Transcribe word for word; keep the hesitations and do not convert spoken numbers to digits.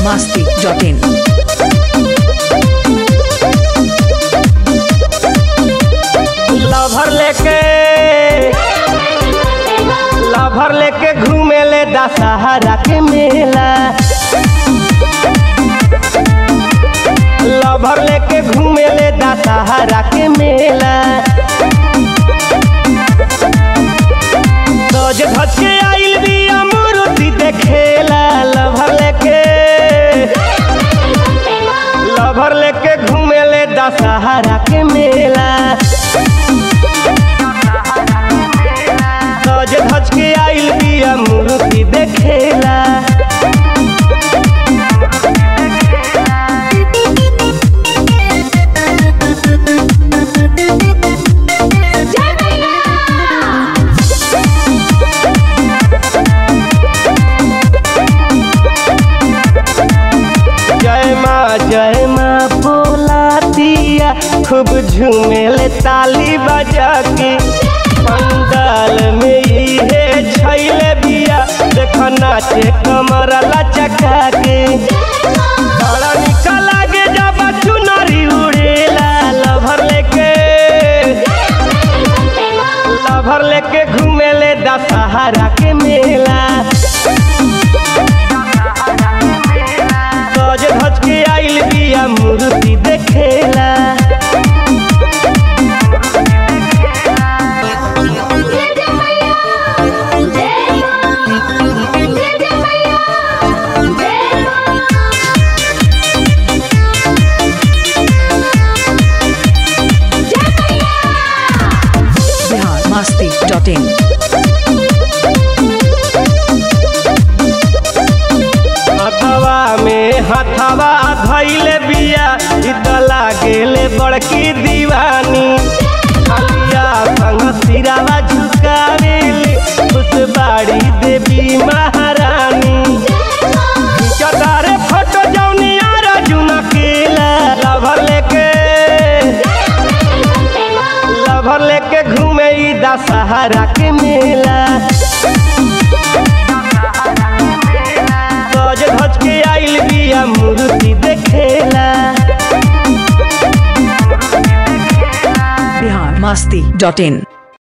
masti dot in. Lover लेके lover लेके घूमे ले दशहरा के मेला। लभर लेके घूमे ले दशहरा के मेला। सज धज के आइल बिया मूर्ति देखेला। लभर लेके लभर लेके घूमे ले दशहरा के मेला। सज धज के आइल बिया मूर्ति देखेला। जय माँ जय माँ बोलातिया खूब झूमेले ताली बजा के। पंडाल में इहे छैले बिया देख नाचे कमर लचका के। बड़ा निक लागे जब चुनरी उड़ेला। लभर लेके लभर लेके घूमेले दशहरा के मेला। सज धज के आइल बिया मूर्ति देखेला। Bihar masti dot in. हथवा में हथवा धैले बिया इत लागेले बड़की दीवानी। अलिया संग सिरावा झुकावेली खुश बाड़ी देवी महारानी। चदारे फोटो जौनिया रजुना केला। लभर लेके लभर लेके घूमे ई दशहरा के मेला। सज धज के आइल बिया मूर्ति देखेला। Bihar masti dot in.